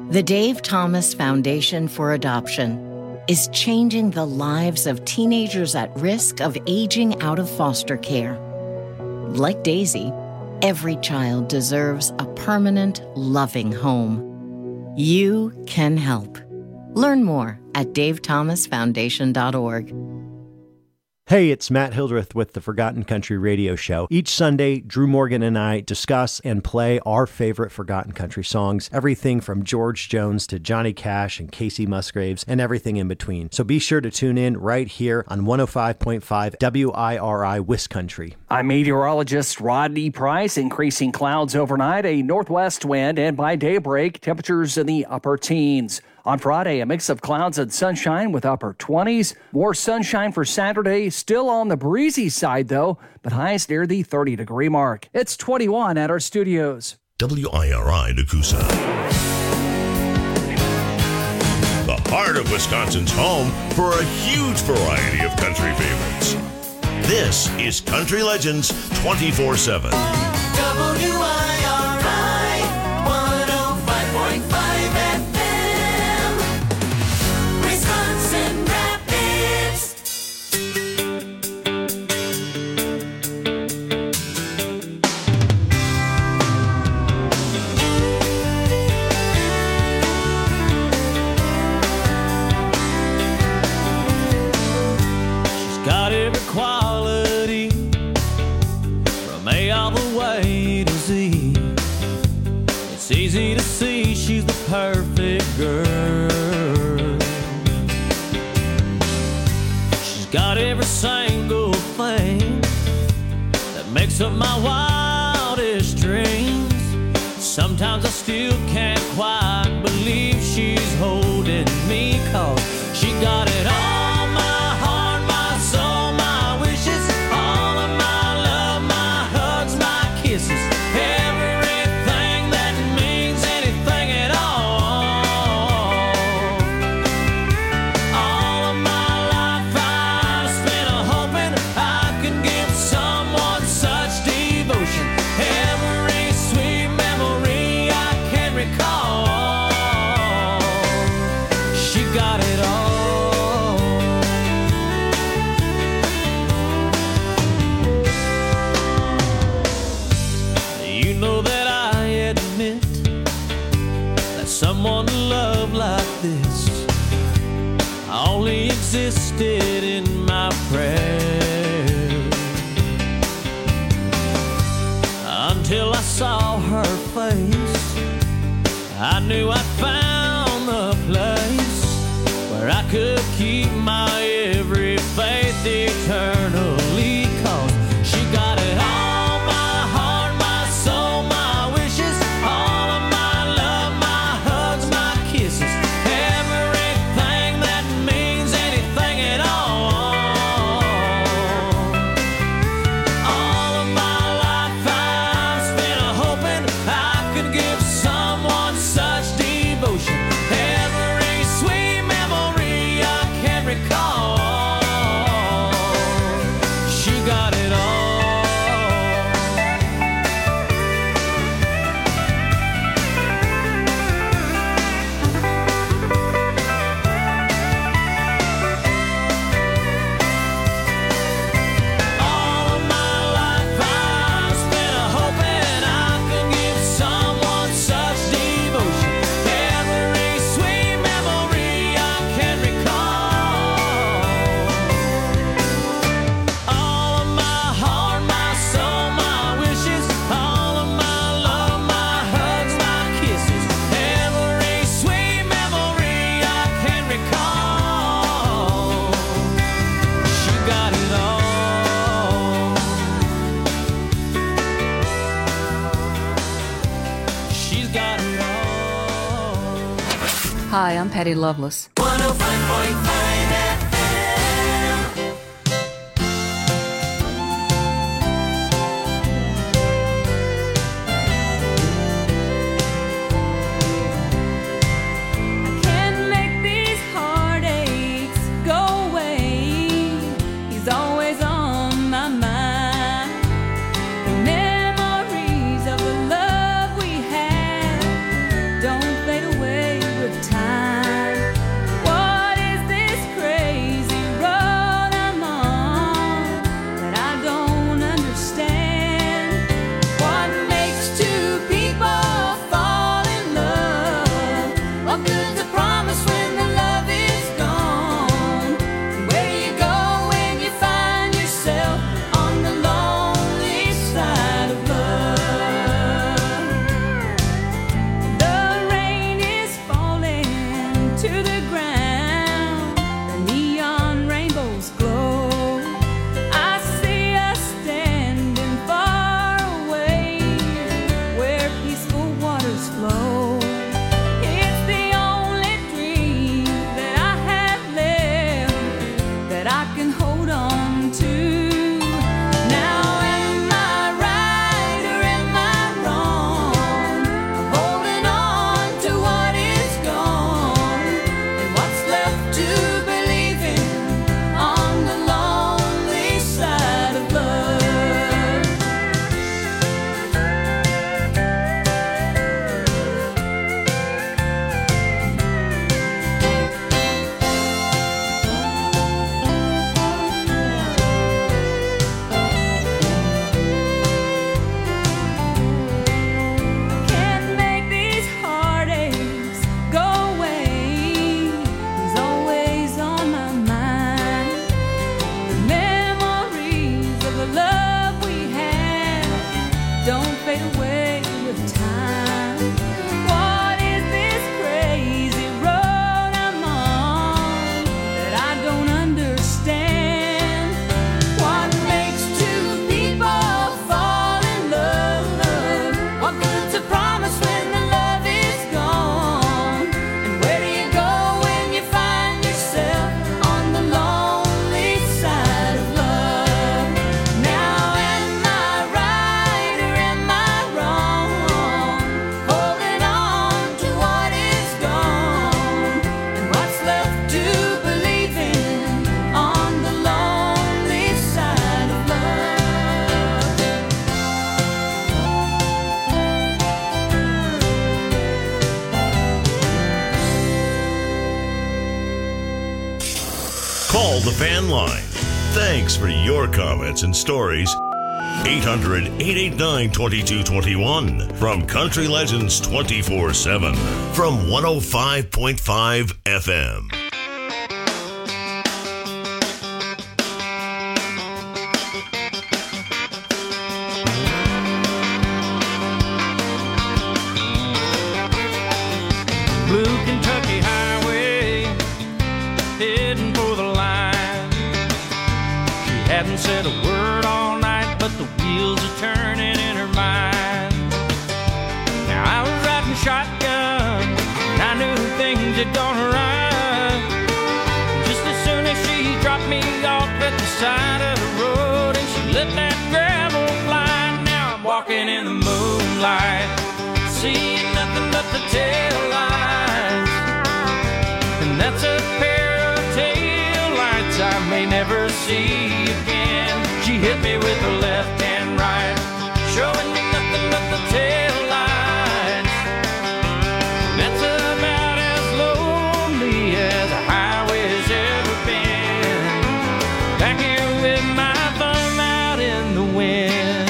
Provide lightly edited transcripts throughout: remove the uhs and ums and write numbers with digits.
The Dave Thomas Foundation for Adoption is changing the lives of teenagers at risk of aging out of foster care. Like Daisy, every child deserves a permanent, loving home. You can help. Learn more at davethomasfoundation.org. Hey, it's Matt Hildreth with the Forgotten Country Radio Show. Each Sunday, Drew Morgan and I discuss and play our favorite Forgotten Country songs, everything from George Jones to Johnny Cash and Casey Musgraves and everything in between. So be sure to tune in right here on 105.5 WIRI Wiscountry. I'm meteorologist Rodney Price. Increasing clouds overnight, a northwest wind, and by daybreak, temperatures in the upper teens. On Friday, a mix of clouds and sunshine with upper 20s. More sunshine for Saturday, still on the breezy side though, but highs near the 30-degree mark. It's 21 at our studios. WIRI Nakusa. The heart of Wisconsin's home for a huge variety of country favorites. This is Country Legends 24/7. WIRI 105.5 FM, Wisconsin Rapids. She's got every quality from A all the way to Z. It's easy to see she's the perfect girl. She's got every single thing that makes up my wildest dreams. Sometimes I still can't quite believe she's holding me, 'cause she got it all. My heart, my soul, my wishes, all of my love, my hugs, my kisses, everything that means anything at all. All of my life I've spent hoping I could give someone such devotion. Every sweet memory I can recall. She got it all. You know that I admit that someone to love like this only existed in my prayers, until I saw her face. I knew I'd found the place where I could keep my every faith eternally, 'cause she got it all. My heart, my soul, my wishes, all of my love, my hugs, my kisses, everything that means anything at all. All of my life I've spent hoping I could give someone such devotion. Every sweet memory I can recall. She got it all. All of my life I've spent hoping I could give someone such devotion. Every sweet memory I can recall. All of my heart, my soul, my wishes, all of my love, my hugs, my kisses, every sweet memory I can recall. She got it all. She's got it all. Hi, I'm Patty Loveless. 105.5 FM. Can't make these heartaches go away. He's always on my mind. The memories of the love we had don't fade away. Call the fan line. Thanks for your comments and stories. 800-889-2221 from Country Legends 24/7 from 105.5 FM. Blue Kentucky Highway, heading for the line. She hadn't said a word all night, but the wheels are turning in her mind. Now I was riding shotgun, and I knew things had gone right. Just as soon as she dropped me off at the side of the road, and she let that gravel fly. Now I'm walking in the moonlight, seeing nothing but the tail lights. And that's a pair of tail lights I may never see again. She hit me with her left and right, showing me nothing but the tail lights. And that's about as lonely as a highway's ever been. Back here with my thumb out in the wind.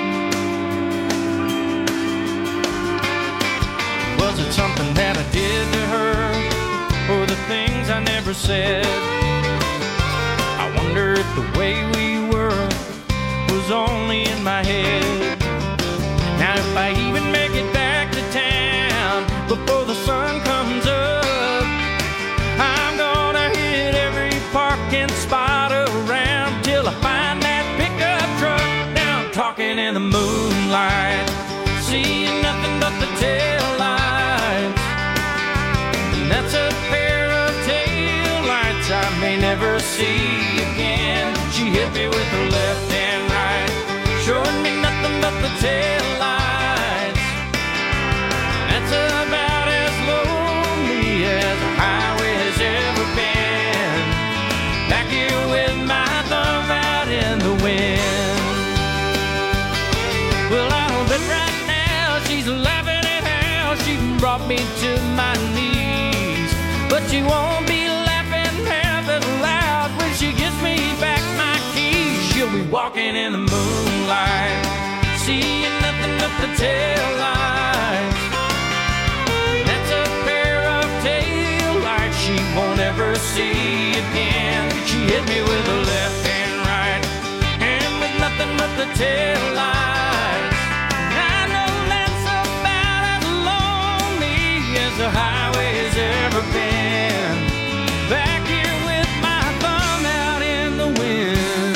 Was it something that I did to her, or the things I never said? I wonder if the way we were was only in my head. Now if I even make it back to town before the sun comes up, I'm gonna hit every parking spot around till I find that pickup truck. Now I'm talking in the moonlight, seeing nothing but the tail lights. And that's a pair of tail lights I may never see again. She hit me with her left and right, showing me nothing but the tail lights. That's about as lonely as a highway has ever been. Back here with my thumb out in the wind. Well, I don't bet right now she's laughing at how she brought me to my knees. But she won't be laughing half as loud when she gives me back my keys. She'll be walking in the moonlight, seeing nothing but the tail lights. That's a pair of tail lights she won't ever see again. She hit me with her left and right, and with nothing but the tail lights. I know that's about as lonely as the highway has ever been. Back here with my thumb out in the wind.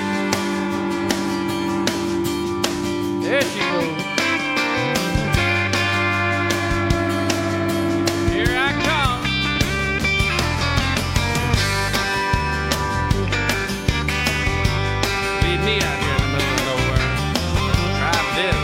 There she goes. Here I come. Leave me out here in the middle of nowhere. Try this.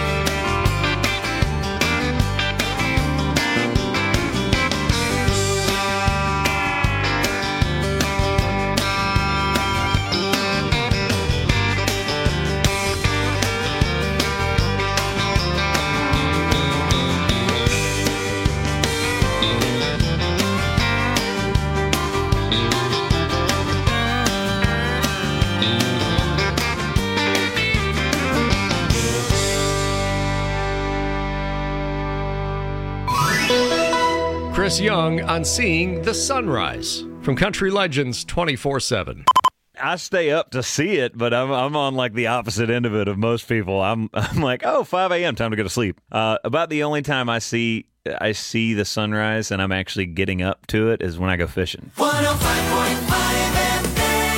Chris Young on Seeing the Sunrise from Country Legends 24/7. I stay up to see it, but I'm on like the opposite end of it of most people. I'm like, oh, 5 a.m. time to go to sleep. About the only time I see the sunrise and I'm actually getting up to it is when I go fishing. 105.5 FM.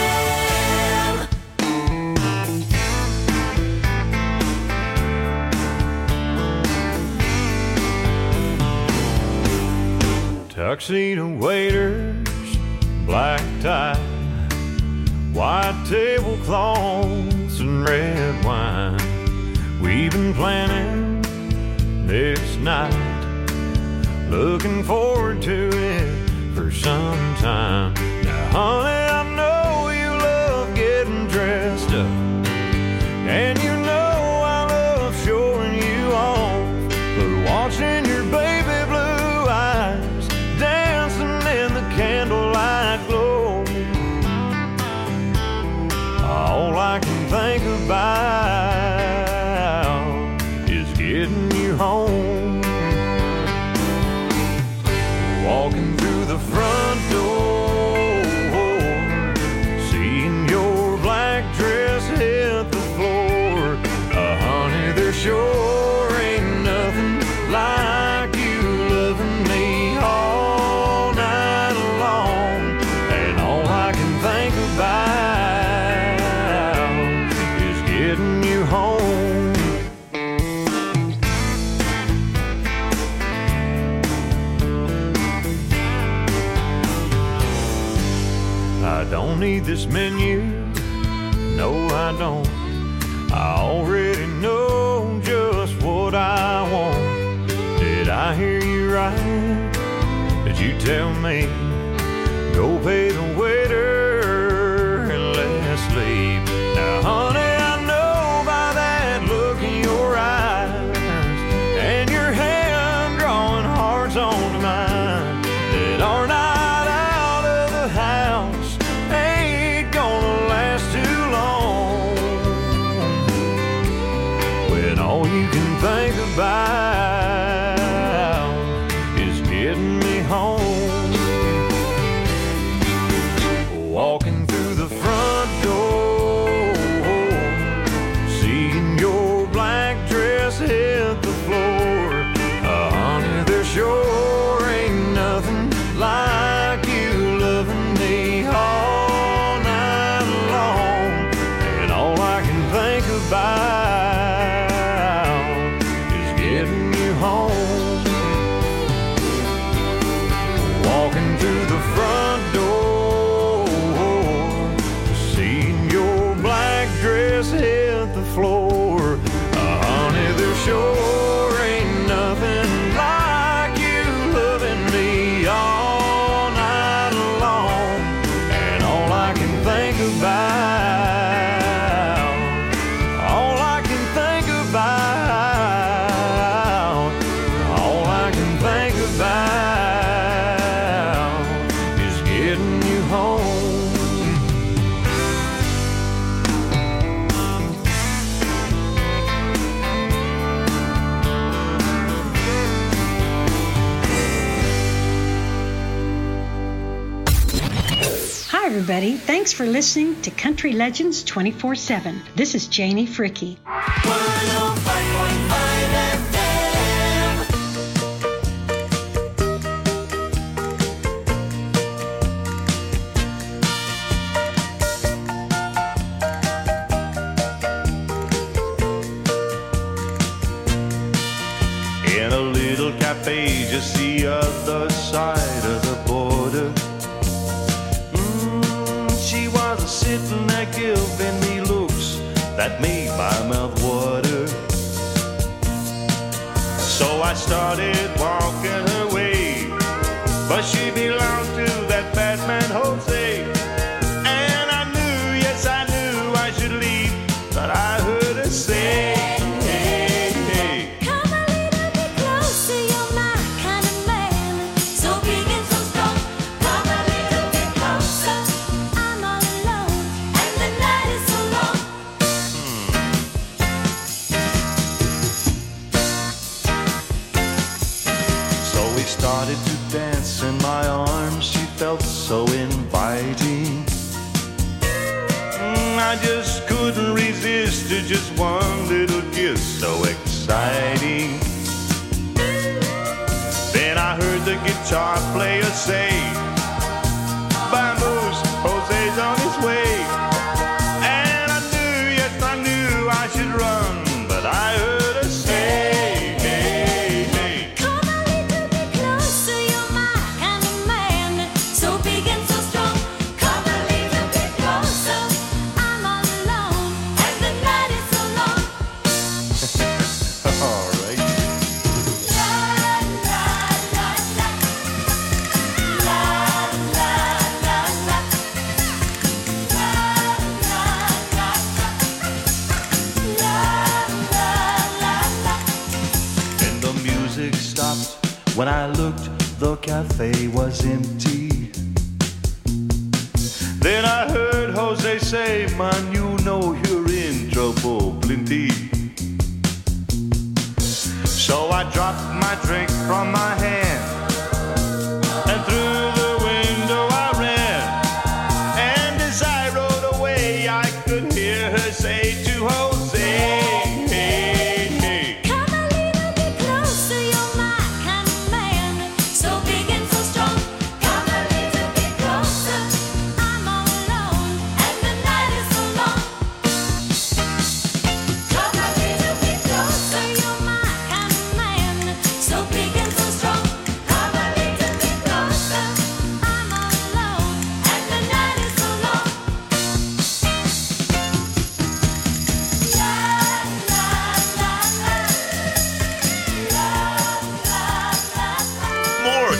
Tuxedo waiters, black tie, white tablecloths and red wine. We've been planning this night, looking forward to it for some time. Now, honey, I know you love getting dressed up, and you know I love showing you off, but watching your baby blue eyes dancing in the candlelight glow walking through the front door, seeing your black dress hit the floor. Honey, there sure ain't nothing like you loving me all night long. And all I can think about is getting you home. I don't need this menu, no I don't. I already know just what I want. Did I hear you right? Did you tell me go pay the waiter and let's leave? Now honey, I know by that look in your eyes and your hand drawing hearts onto mine that our night out of the house ain't gonna last too long, when all you can think about is getting me home. Walking through the front door, seeing your black dress hit the floor. Honey, there sure ain't nothing like you loving me all night long. And all I can think about is getting you home. Walking through the front door, seeing your black dress hit the floor. Honey, there sure ain't nothing like you loving me all night long. And all I can think about, all I can think about, all I can think about is getting you home. Hi, everybody. Thanks for listening to Country Legends 24/7. This is Janie Fricky. 105.5 FM. In a little cafe just the other side of the border, she was sitting there giving me looks that made my mouth water. So I started walking her way, but she belonged to that bad man Jose. And I knew, yes I knew I should leave, but I heard her say, Come a little bit closer, you're my kind of man. So big and so strong. Come a little bit closer. I'm all alone, and the night is so long. So we started to dance in my arms, she felt so inviting. I just couldn't resist to just one little kiss, so exciting. Then I heard the guitar player say, Vamoose, Jose's on his way. And I knew, yes I knew I should run, but I heard her say, Come a little bit closer, you're my kind of man. So big and so strong. Come a little bit closer. I'm all alone, and the night is so long. all right. La la la la. La la la la. La la la la. La la la la. And the music stopped. When I looked, the cafe was empty. Then I heard Jose say, man, you know you're in trouble plenty. So I dropped my drink from my hand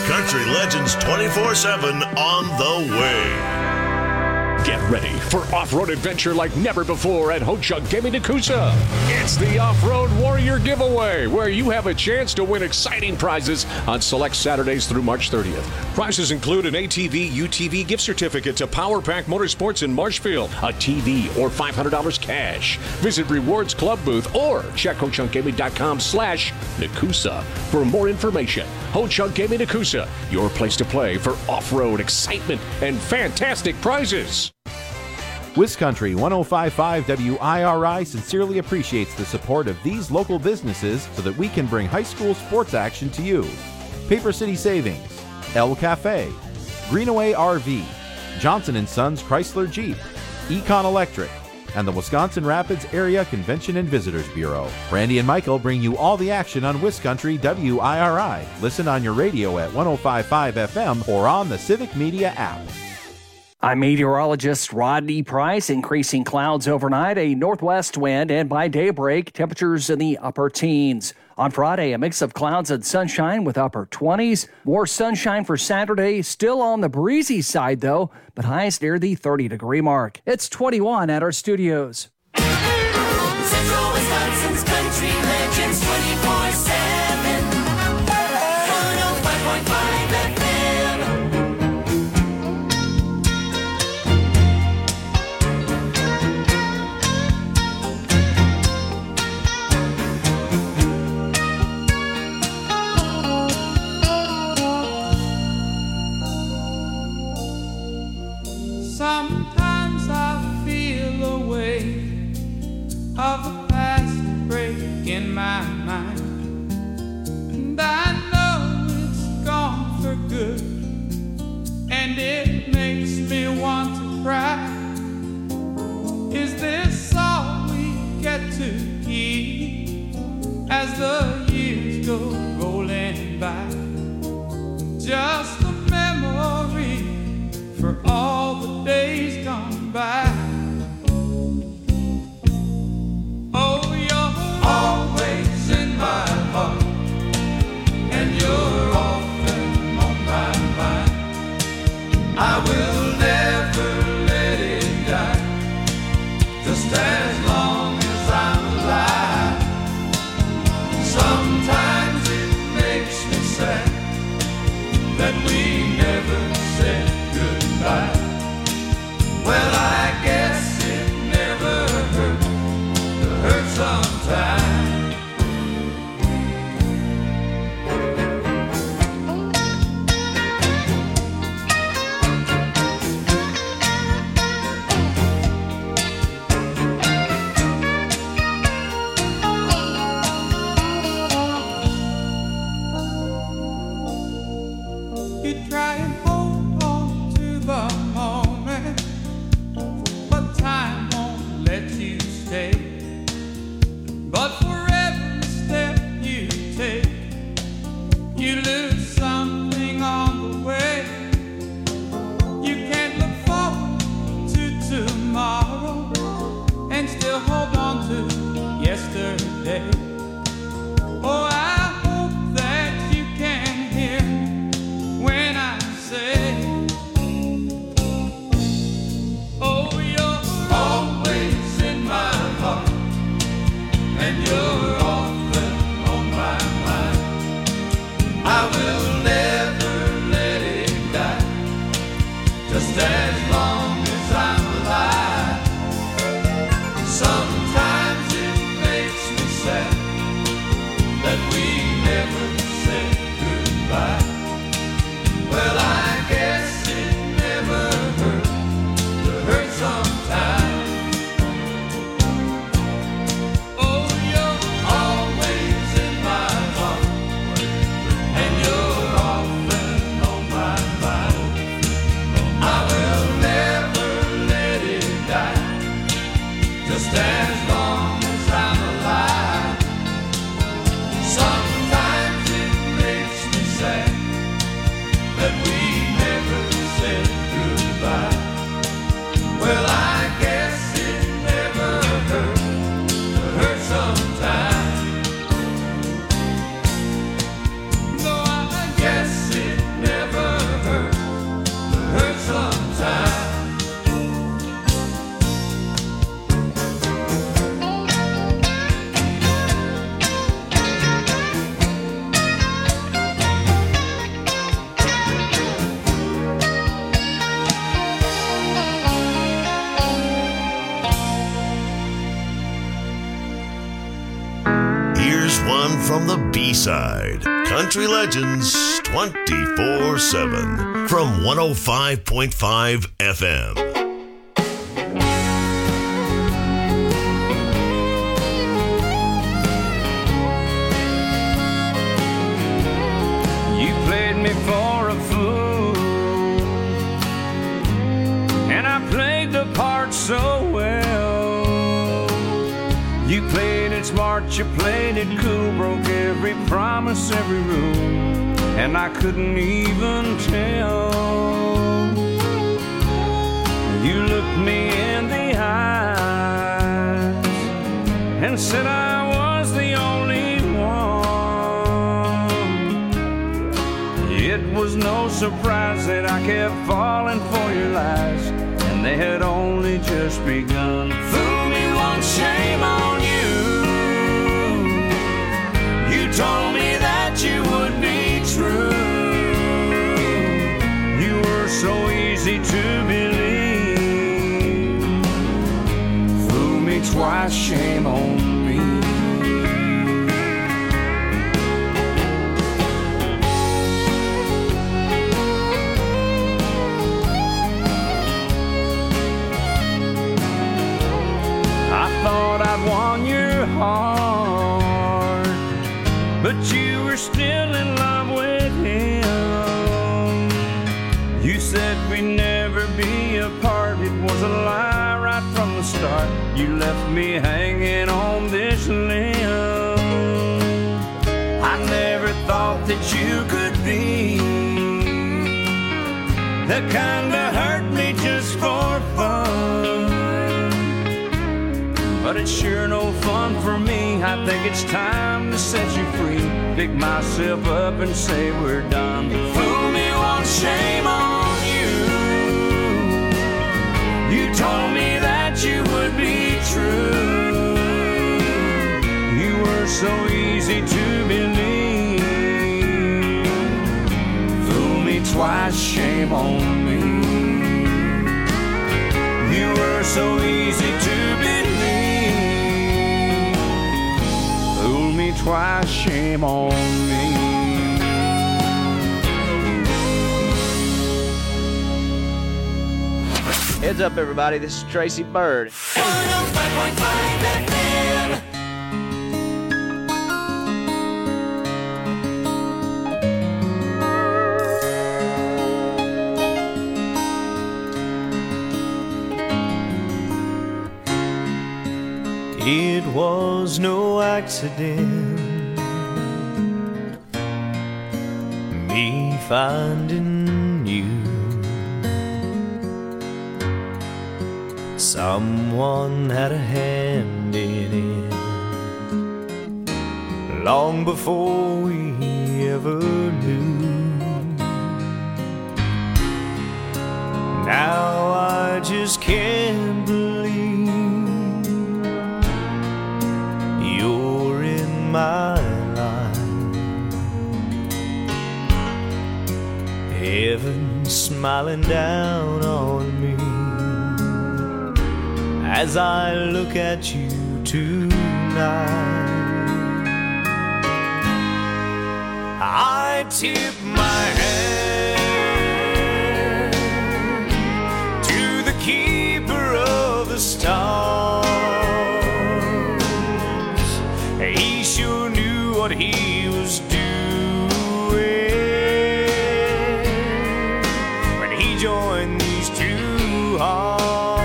Country Legends 24/7 on the way. Get ready for off-road adventure like never before at Ho-Chunk Gaming Nakusa. It's the Off-Road Warrior Giveaway, where you have a chance to win exciting prizes on select Saturdays through March 30th. Prizes include an ATV UTV gift certificate to Power Pack Motorsports in Marshfield, a TV, or $500 cash. Visit Rewards Club booth or check HochunkGaming.com/Nakusa for more information. Ho-Chunk Gaming Nakusa, your place to play for off-road excitement and fantastic prizes. WisCountry 105.5 WIRI sincerely appreciates the support of these local businesses so that we can bring high school sports action to you. Paper City Savings, El Cafe, Greenaway RV, Johnson & Sons Chrysler Jeep, Econ Electric, and the Wisconsin Rapids Area Convention and Visitors Bureau. Randy and Michael bring you all the action on WisCountry WIRI. Listen on your radio at 105.5 FM or on the Civic Media app. I'm meteorologist Rodney Price. Increasing clouds overnight, a northwest wind, and by daybreak, temperatures in the upper teens. On Friday, a mix of clouds and sunshine with upper 20s. More sunshine for Saturday, still on the breezy side though, but highs near the 30-degree mark. It's 21 at our studios. Central Wisconsin's Country Legends 24/7. 105.5 FM. Sometimes I feel a weight of the past break in my mind, and I know it's gone for good, and it makes me want to cry. Is this all we get to keep as the years go rolling by? Just a memory for all the days gone by. Oh, you're always in my heart, and you're often on my mind. I will never let it die, just as long as I'm alive. Sometimes it makes me sad that we never said goodbye. Well, I guess it never hurt to hurt sometime. You try and hold on to the moment, but time won't let you stay. But for every step you take, you lose something on the way. You can't look forward to tomorrow and still hold on to yesterday. Oh, I hope that you can hear me when I Seaside. Country Legends 24/7 from 105.5 FM. You played me for a fool, and I played the part so well. You played it smart, you played it cool, broke every promise, every rule, and I couldn't even tell. You looked me in the eyes and said I was the only one. It was no surprise that I kept falling for your lies, and they had only just begun. Fool me once, shame on you. You told me that you would be true. You were so easy to believe. Fool me twice, shame on me. I thought I'd won your heart, but you were still in love with him. You said we'd never be apart. It was a lie right from the start. You left me hanging on this limb. I never thought that you could be the kind that hurt me just for fun. But it's sure no fun for me. I think it's time to set you free. Pick myself up and say we're done. Fool me once, shame on you. You told me that you would be true. You were so easy to believe. Fool me twice, shame on me. You were so easy to believe. Fool me twice, shame on me. Heads up, everybody. This is Tracy Bird. 105.5 FM. It was no accident, me finding you. Someone had a hand in it long before we ever knew. Now I just can't believe you're in my life. Heaven smiling down on me as I look at you tonight. I tip my hand to the keeper of the stars. He sure knew what he was doing when he joined these two hearts.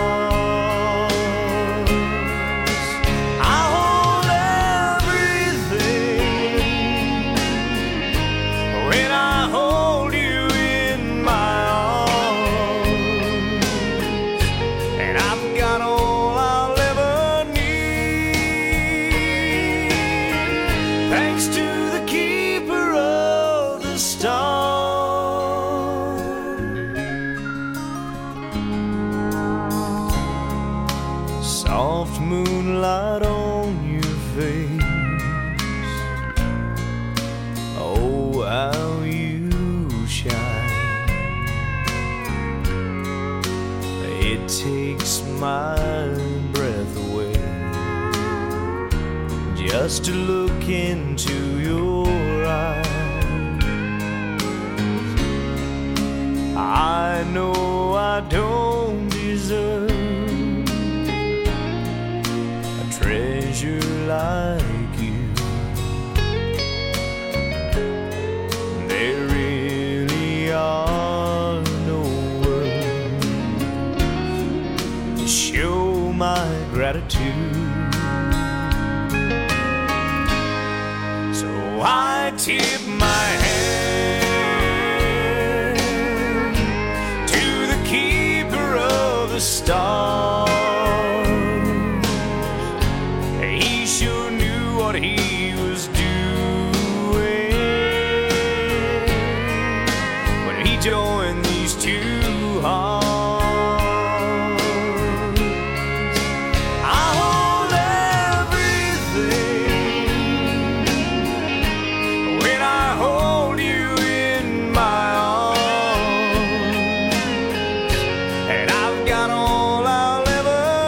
Soft moonlight on your face. Oh, how you shine. It takes my breath away just to look into your I know I don't deserve a treasure like you. There really are no words to show my gratitude. So I tip my hand to the keeper of the stars. He sure knew what he was doing when he joined these two hearts. I hold everything when I hold you in my arms, and I've got all I'll ever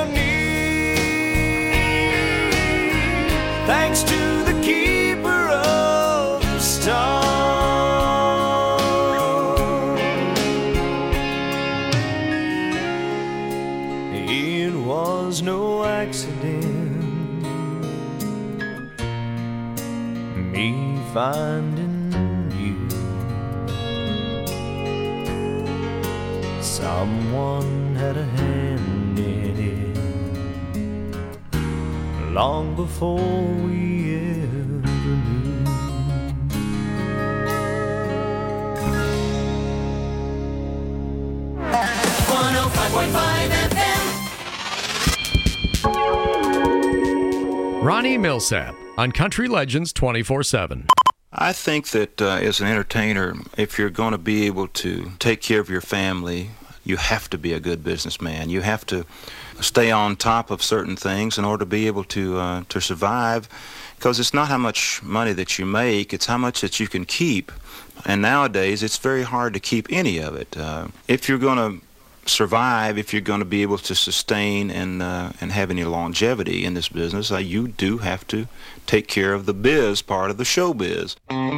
need, thanks to the keeper of the stars. It was no accident, me finding you. Someone had a hand in it long before we ever knew. Ronnie Millsap on Country Legends 24/7. I think that as an entertainer, if you're going to be able to take care of your family, you have to be a good businessman. You have to stay on top of certain things in order to be able to survive, because it's not how much money that you make, it's how much that you can keep. And nowadays, it's very hard to keep any of it. If you're going to survive, if you're going to be able to sustain and have any longevity in this business, you do have to take care of the biz part of the show biz.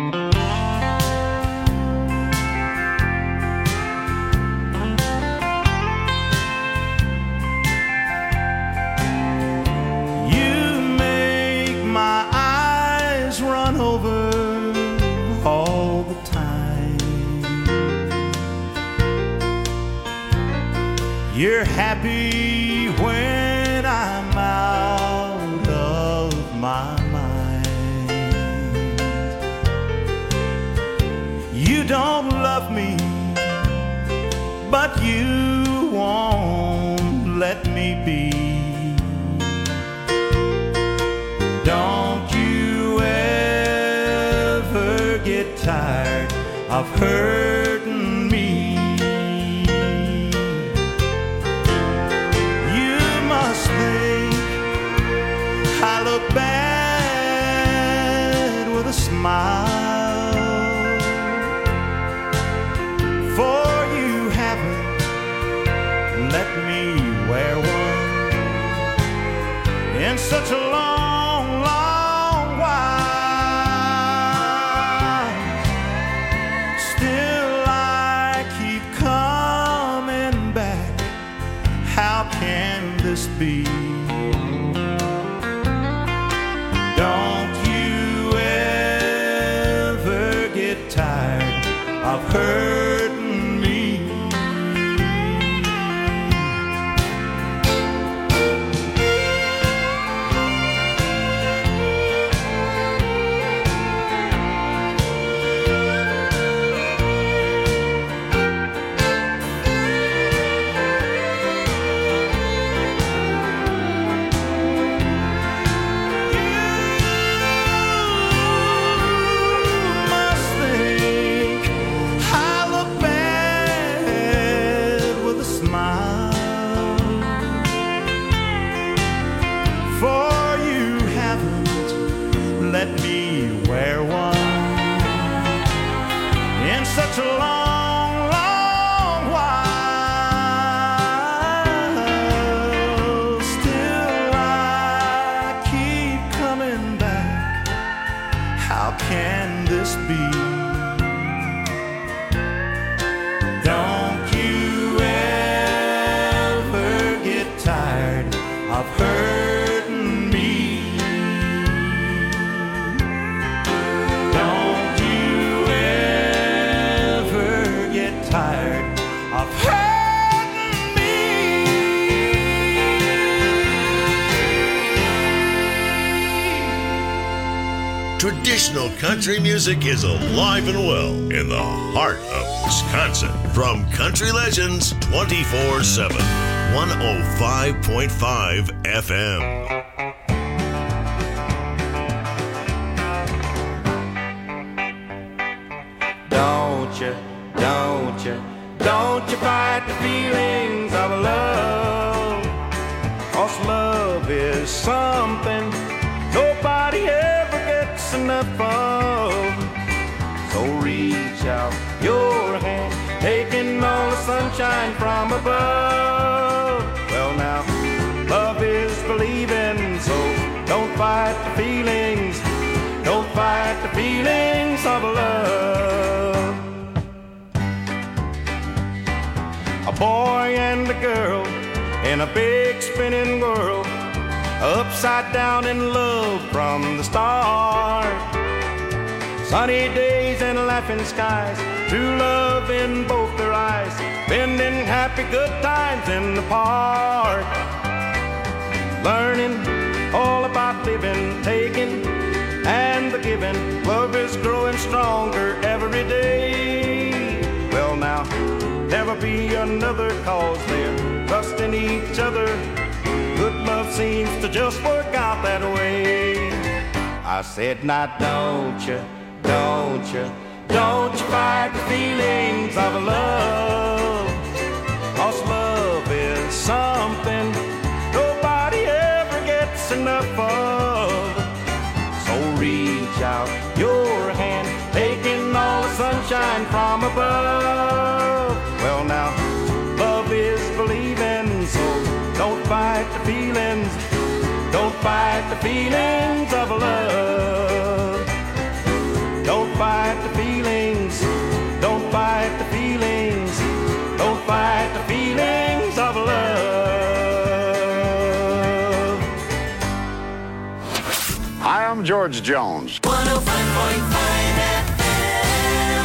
You make my eyes run over all the time. You're happy when I'm out of my mind. You don't love me, but you won't let me be. Don't you ever get tired of hurting me. You must think I look bad with a smile, for you haven't let me wear one in such a long, long while. Still I keep coming back. How can this be? Don't you ever get tired of hurting me? Must think I of hurting me. Don't you ever get tired of hurting me. Traditional country music is alive and well in the heart of Wisconsin. From Country Legends 24/7, 105.5 FM. Don't you fight the feelings of love, 'cause love is something nobody ever gets enough of. So reach out your hand, taking all the sunshine from above. Well now, love is believing, so don't fight the feelings, don't fight the feelings of love. A boy and a girl in a big spinning world, upside down in love from the start. Sunny days and laughing skies, true love in both their eyes, spending happy good times in the park. Learning all about living, taking and the giving. Love is growing stronger every day. Well now, never be another, 'cause they're trusting each other. Good love seems to just work out that way. I said, now don't you fight the feelings of love, 'cause love is something nobody ever gets enough of. So reach out your hand, taking all the sunshine from above. Well now, love is believing, so don't fight the feelings, don't fight the feelings of love. Don't fight the feelings, don't fight the feelings, don't fight the feelings of love. Hi, I'm George Jones. 105.5 FM.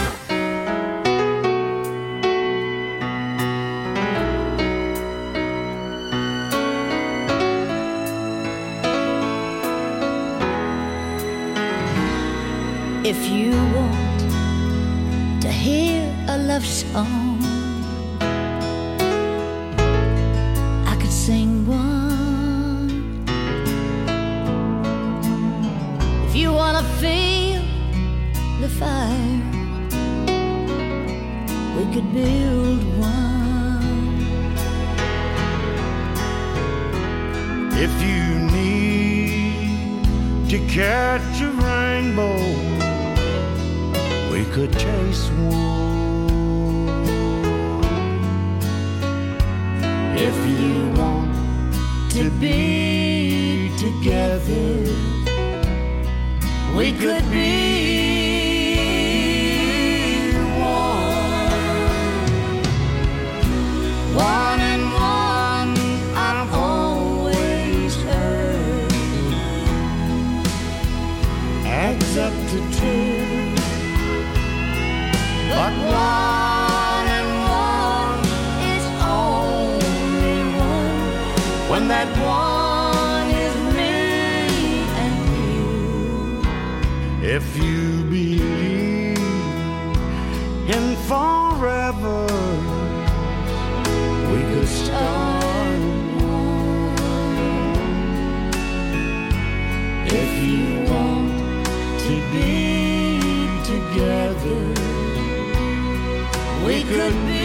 If you want to hear a love song, I could sing one. If you want to feel the fire, we could build one. If you need to catch a rainbow, we could chase one. If you want to be together, we could be one. One and one, I've always heard, adds up to two. But one and one is only one, when that one is me and you. If you believe in forever, we could start one. If you want to be together, we could be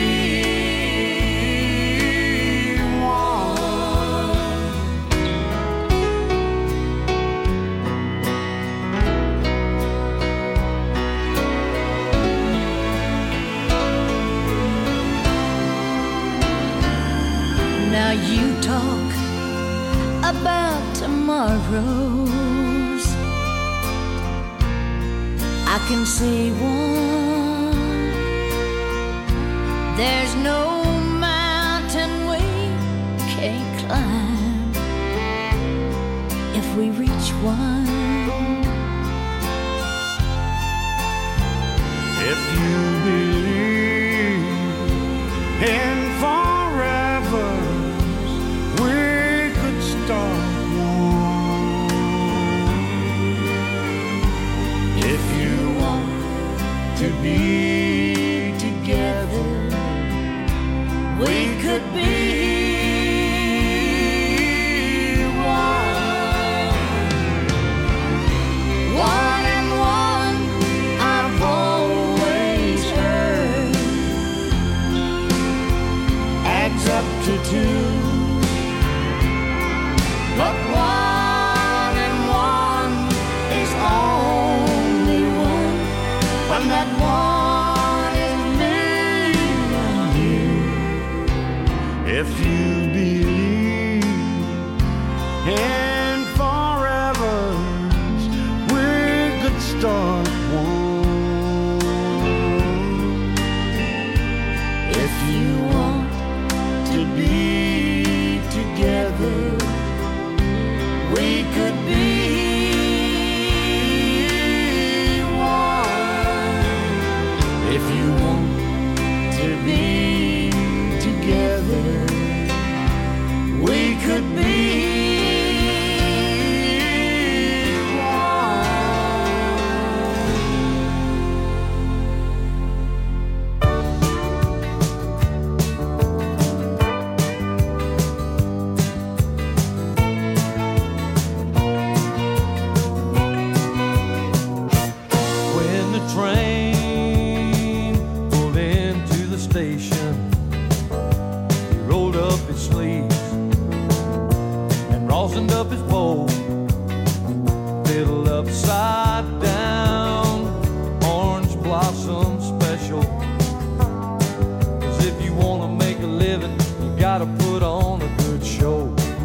one. Now you talk about tomorrows, I can say one. There's no mountain we can't climb, we reach one. If you believe in forever, we could start one. If you want to be together, we could be one. One and one, I've always heard, adds up to two. But one and one is only one, when that one is me and you. If you believe in forevers, we could start one. If you want to be together, we could be one. If you want to be together, we could be When the train pulled into the station, he rolled up his sleeves and rosined up his bowl, fiddled upside down, orange blossom special. 'Cause if you want to make a living, you gotta put on a good show.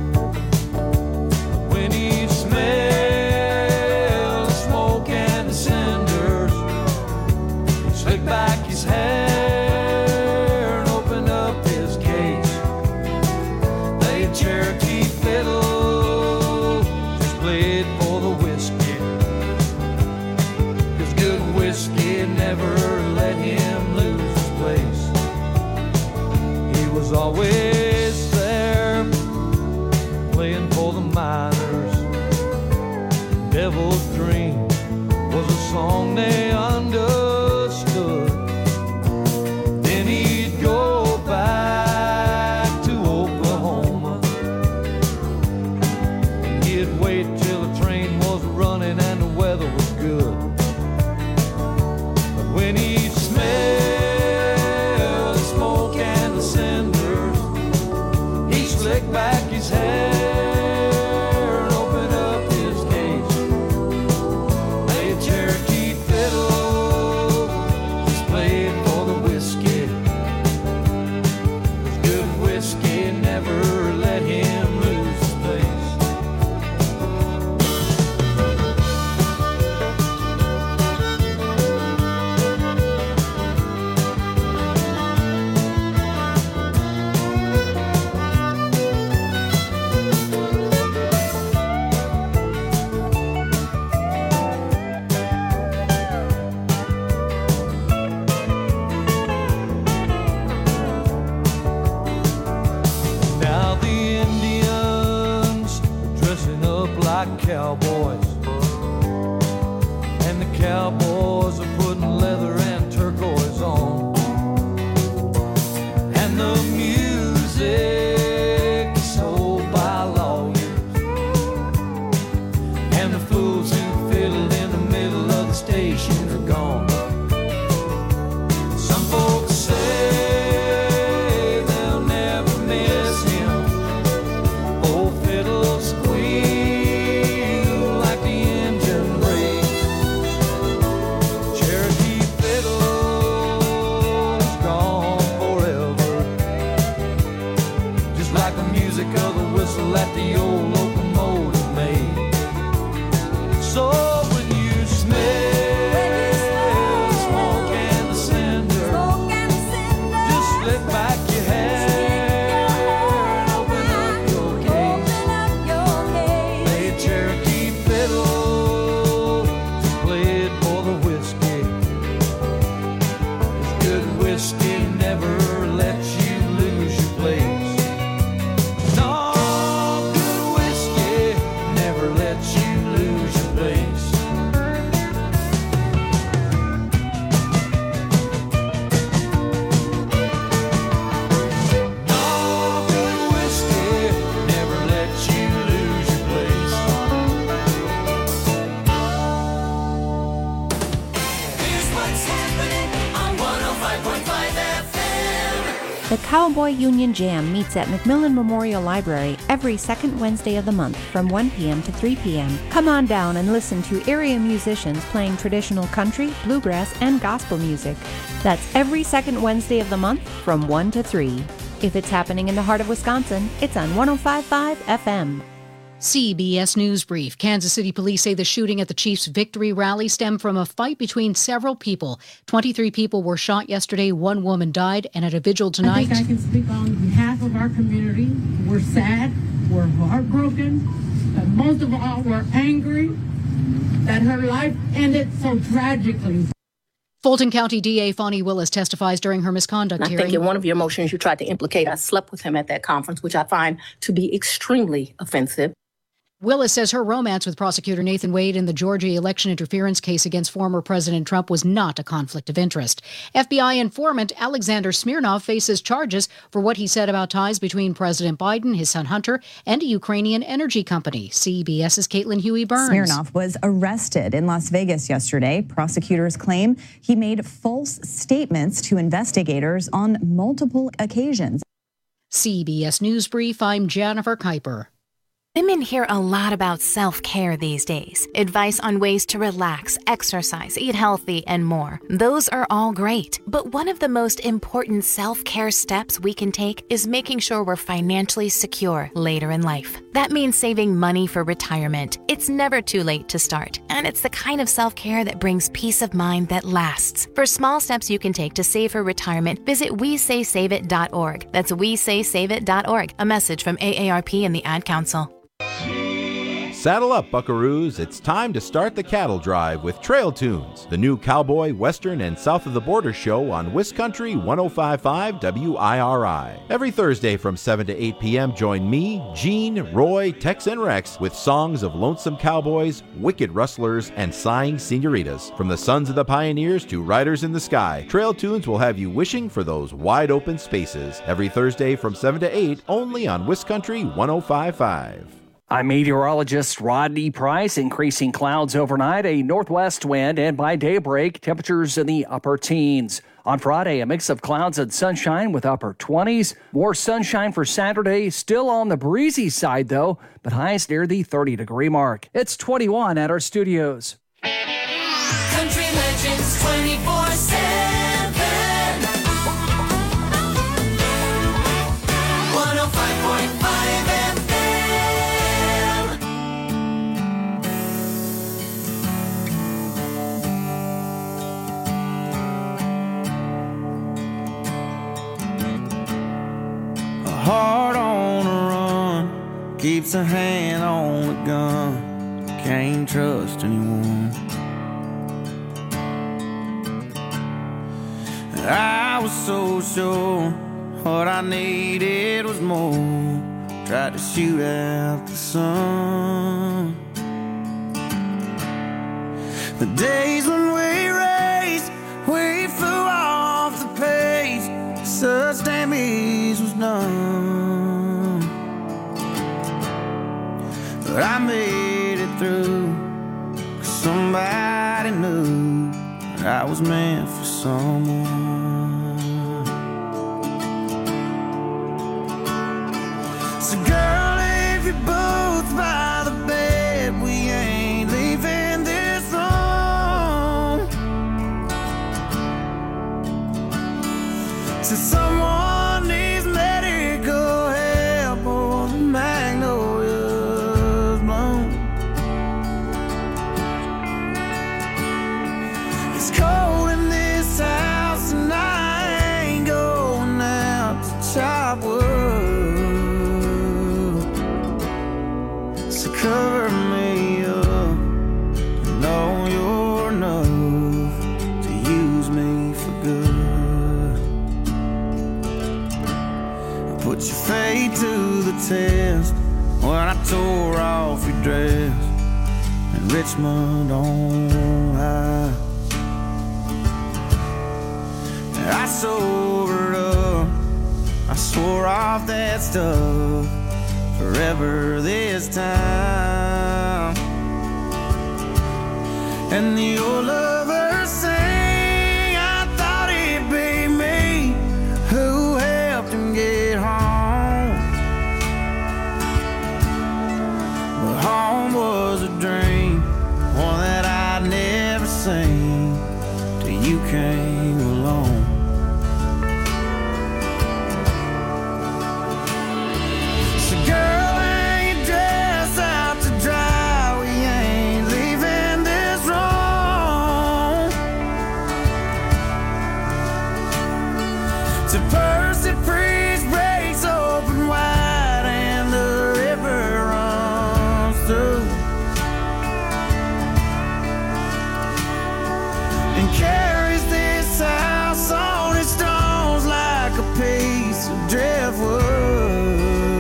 When he smelled the smoke and the cinders, he slicked back his hair and opened up his case. Played Cherokee fiddle, just played for the whiskey. 'Cause good whiskey never let him lose his place. He was always there, playing for the miners. Devil's Dream was a song they understood. Then he'd go back to Oklahoma, and he'd wait till the train was running and the weather was good. But when he smelled the smoke and the cinders, he slicked back his hair and opened up his case. Played Cherokee fiddle, just played for the whiskey. 'Cause good whiskey never let him lose his place. Now the Indians are dressing up like cowboys, and the cowboys are putting leather and turquoise on, and the music is sold by lawyers, and the fools who fiddled in the middle of the station are gone. Some folks say they'll never miss him. Old fiddle squeal The Cowboy Union Jam meets at McMillan Memorial Library every second Wednesday of the month from 1 p.m. to 3 p.m. Come on down and listen to area musicians playing traditional country, bluegrass, and gospel music. That's every second Wednesday of the month from 1 to 3. If it's happening in the heart of Wisconsin, it's on 105.5 FM. CBS News Brief. Kansas City police say the shooting at the Chiefs' victory rally stemmed from a fight between several people. 23 people were shot yesterday, 1 woman died, and at a vigil tonight. I think I can speak on behalf of our community. We're sad, we're heartbroken, but most of all, we're angry that her life ended so tragically. Fulton County DA Fonnie Willis testifies during her misconduct I hearing. think in one of your motions you tried to implicate I slept with him at that conference, which I find to be extremely offensive. Willis says her romance with prosecutor Nathan Wade in the Georgia election interference case against former President Trump was not a conflict of interest. FBI informant Alexander Smirnov faces charges for what he said about ties between President Biden, his son Hunter, and a Ukrainian energy company. CBS's Caitlin Huey-Burns. Smirnov was arrested in Las Vegas yesterday. Prosecutors claim he made false statements to investigators on multiple occasions. CBS News Brief, I'm Jennifer Kuiper. Women hear a lot about self-care these days. Advice on ways to relax, exercise, eat healthy, and more. Those are all great. But one of the most important self-care steps we can take is making sure we're financially secure later in life. That means saving money for retirement. It's never too late to start. And it's the kind of self-care that brings peace of mind that lasts. For small steps you can take to save for retirement, visit WeSaySaveIt.org. That's WeSaySaveIt.org. A message from AARP and the Ad Council. Saddle up, buckaroos. It's time to start the cattle drive with Trail Tunes, the new cowboy, western, and south of the border show on Wiscountry 105.5 WIRI. Every Thursday from 7 to 8 p.m., join me, Gene, Roy, Tex, and Rex with songs of lonesome cowboys, wicked rustlers, and sighing senoritas. From the sons of the pioneers to riders in the sky, Trail Tunes will have you wishing for those wide open spaces. Every Thursday from 7 to 8, only on Wiscountry 105.5. I'm meteorologist Rodney Price. Increasing clouds overnight, a northwest wind, and by daybreak, temperatures in the upper teens. On Friday, a mix of clouds and sunshine with upper 20s. More sunshine for Saturday, still on the breezy side, though, but highs near the 30-degree mark. It's 21 at our studios. Country Legends 24/7. 105.5 FM. Heart on a run, keeps a hand on the gun, can't trust anyone. I was so sure what I needed was more, tried to shoot out the sun. The days when we raced, we flew off the page, such damage was done. But I made it through, 'cause somebody knew that I was meant for someone. So girl, if you're both by the bed, we ain't leaving this room. So someone needs medical help or the magnolia's blown. It's cold in this house and I ain't going out to chop wood. So cover me up, you know you're enough to use me for good. Put your fate to the test when I tore off your dress in Richmond on high. I sobered up, I swore off that stuff forever this time. And the old lover sang, I thought it'd be me who helped Percy Priest breaks open wide and the river runs through and carries this house on its stones like a piece of driftwood.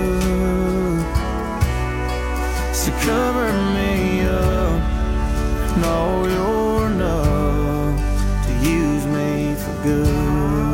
So cover me up, know you're enough to use me for good.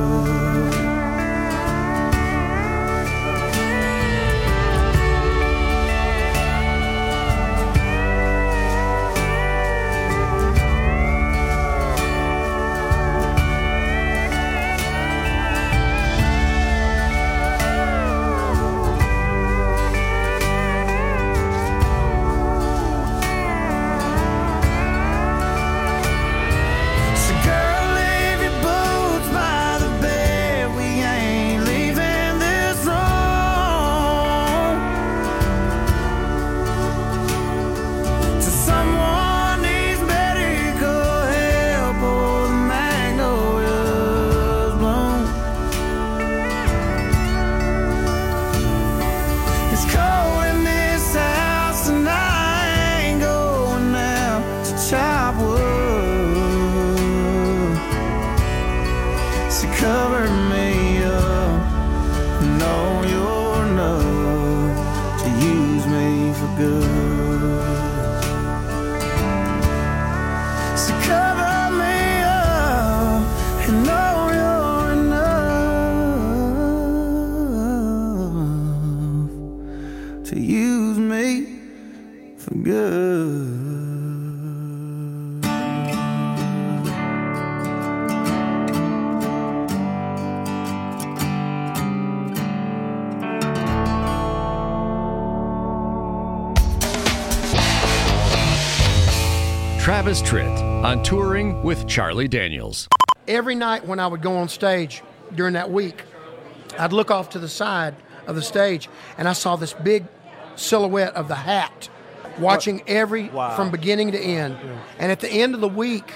Travis Tritt on Touring with Charlie Daniels. Every night when I would go on stage during that week, I'd look off to the side of the stage and I saw this big silhouette of the Hat watching from beginning to end. And at the end of the week,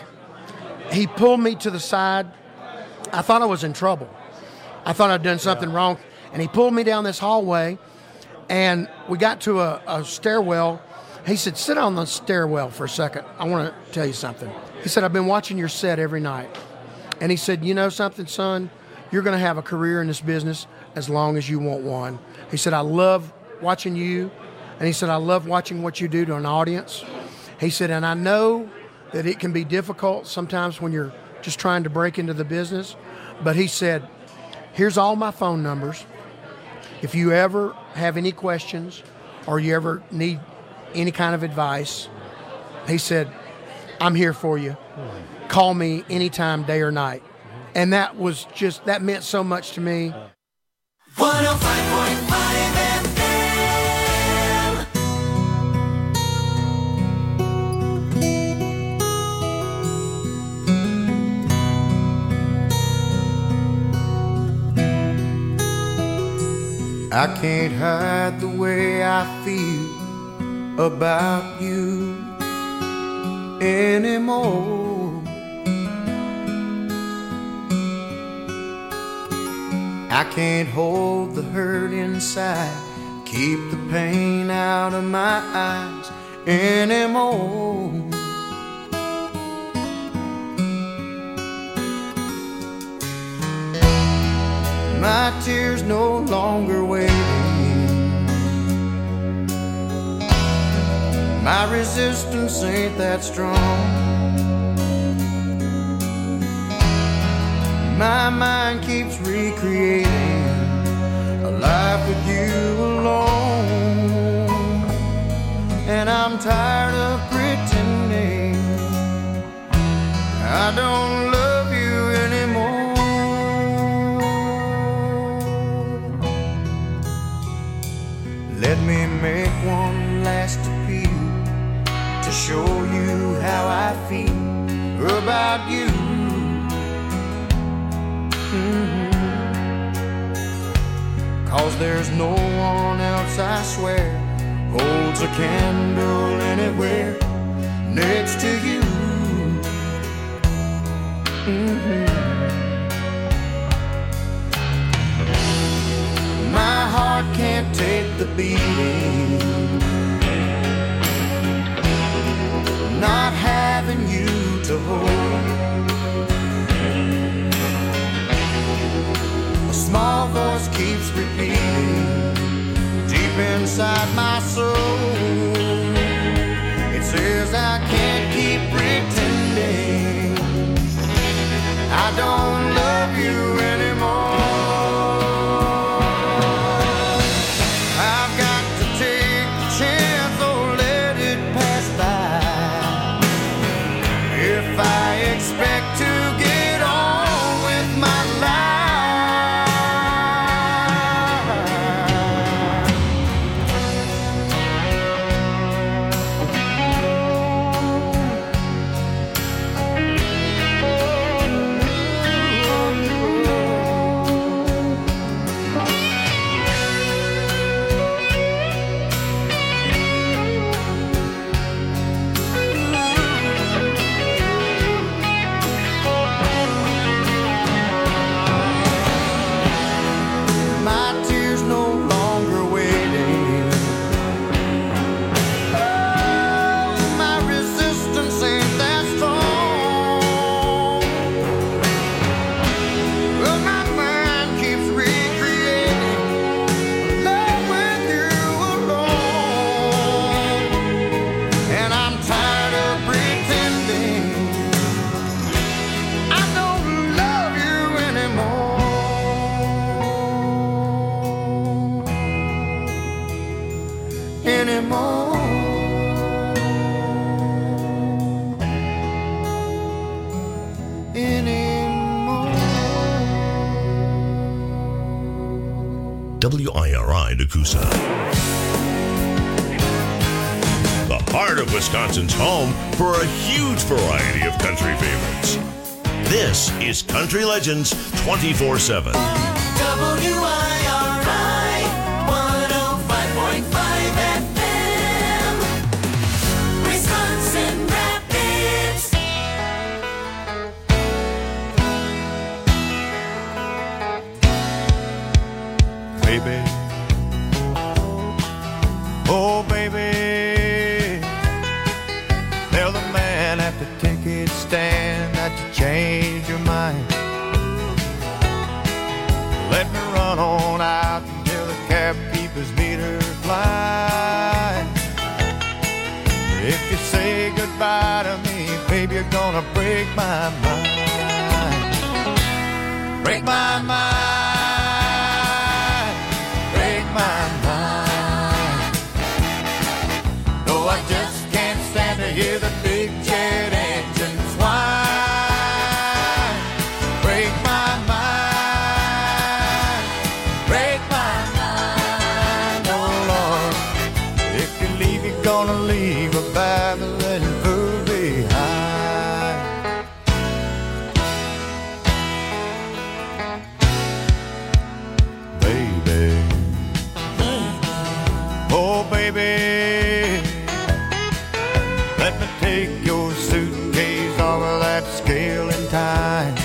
he pulled me to the side. I thought I was in trouble. I thought I'd done something wrong. And he pulled me down this hallway and we got to a stairwell. He said, sit on the stairwell for a second. I want to tell you something. He said, I've been watching your set every night. And he said, you know something, son? You're going to have a career in this business as long as you want one. He said, I love watching you. And he said, I love watching what you do to an audience. He said, and I know that it can be difficult sometimes when you're just trying to break into the business. But he said, here's all my phone numbers. If you ever have any questions or you ever need any kind of advice, he said, I'm here for you. Call me anytime, day or night. And that was just, that meant so much to me. 105.5 I can't hide the way I feel about you anymore. I can't hold the hurt inside, keep the pain out of my eyes anymore. My tears no longer waiting. My resistance ain't that strong. My mind keeps recreating a life with you alone. And I'm tired of pretending I don't love you anymore. Let me make one last appeal to show you how I feel about you. Cause there's no one else, I swear, holds a candle anywhere next to you. can't take the beating. Not having you to hold. A small voice keeps repeating deep inside my soul. It says I can't keep pretending I don't love you anymore. I've got to take the chance or let it pass by. If I expect to get on with my life. My tears no longer waiting. Oh, my resistance ain't that strong. But my mind keeps recreating love with you alone. And I'm tired of pretending I don't love you anymore. WIRI Nakusa. The heart of Wisconsin's home for a huge variety of country favorites. This is Country Legends 24/7. WIRI 105.5 FM. Wisconsin Rapids. Baby, oh baby, tell the man at the ticket stand that you changed your mind. Let me run on out until the cab keeper's meter fly. If you say goodbye to me, baby, you're gonna break my mind. Break my mind. Break my mind. No, I just can't stand to hear the big jet engines whine. Break my mind. Break my mind. Oh Lord, if you leave, you're gonna leave a Babylon fool behind. Baby, oh baby, let me take your suitcase off of that scale in time.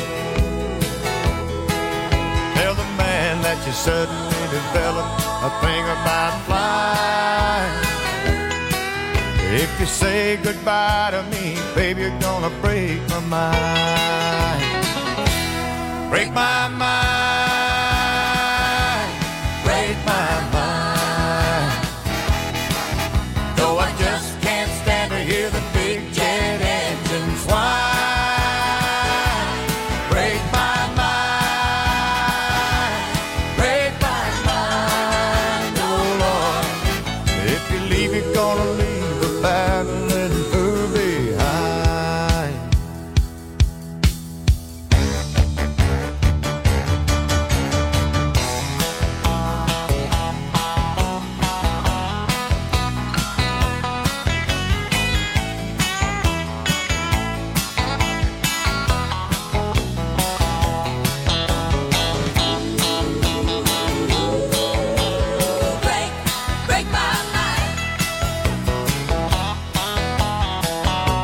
Tell the man that you suddenly developed a thing about flying. If you say goodbye to me, baby, you're gonna break my mind. Break my mind.